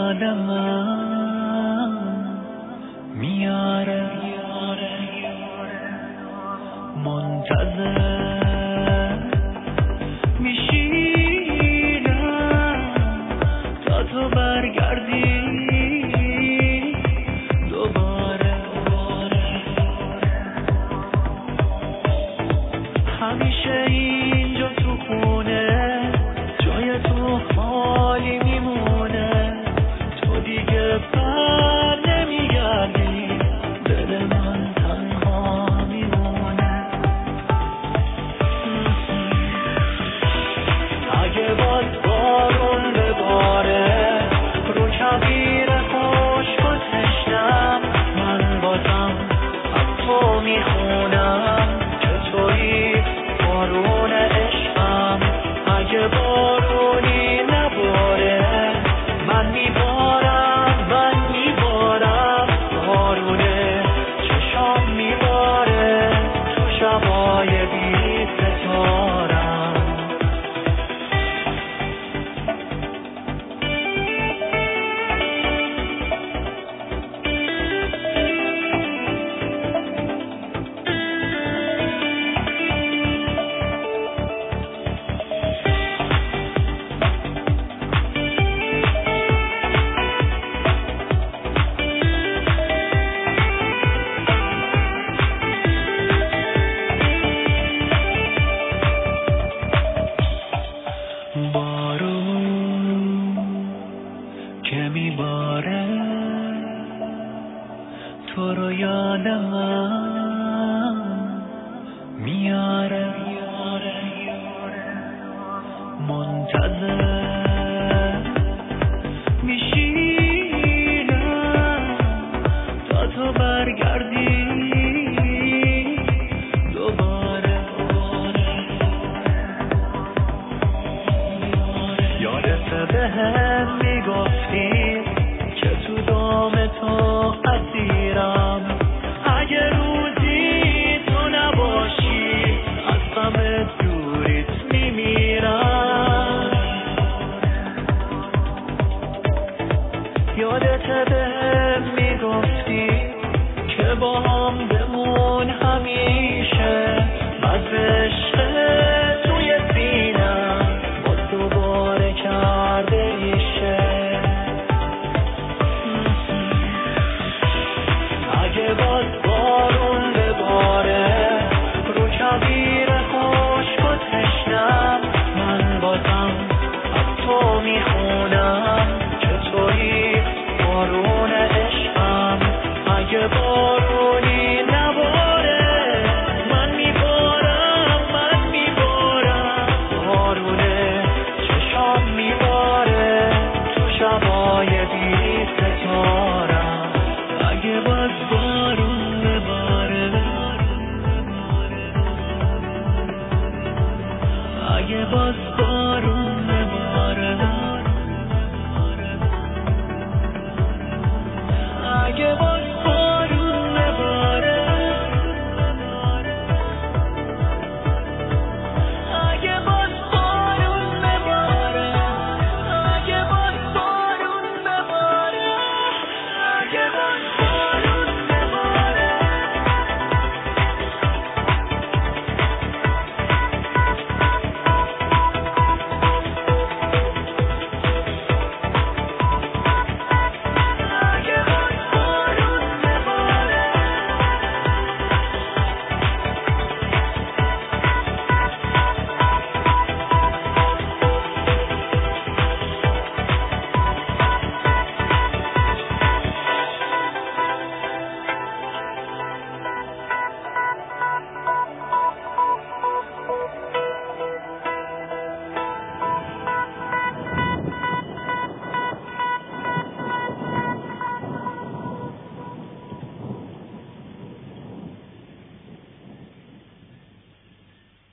یادم میاره منتظر میشینم تا تو برگردی دوباره. همیشه اینجا تو خونه جای تو خالی میمونه، تو دیگه بر نمیگردی، دل من تنها میمونه. اگه باز بارون بباره رو کویر خشک و تشنم، من بازم از تو میخونم که تویی بارون عشقم. اگه بارونی نباره من میبارم بارونه چشام میباره تو شبای بی ستارم. بارون که میباره تو رو یادم میاره منتظر میشینم تا تو برگردی دوباره. یادت بهم میگفتی که تو دام تو اسیرم، اگه روزی تو نباشی از غم دوریت میمیرم. یادت بهم میگفتی که با هم بمون همیشه، بعدش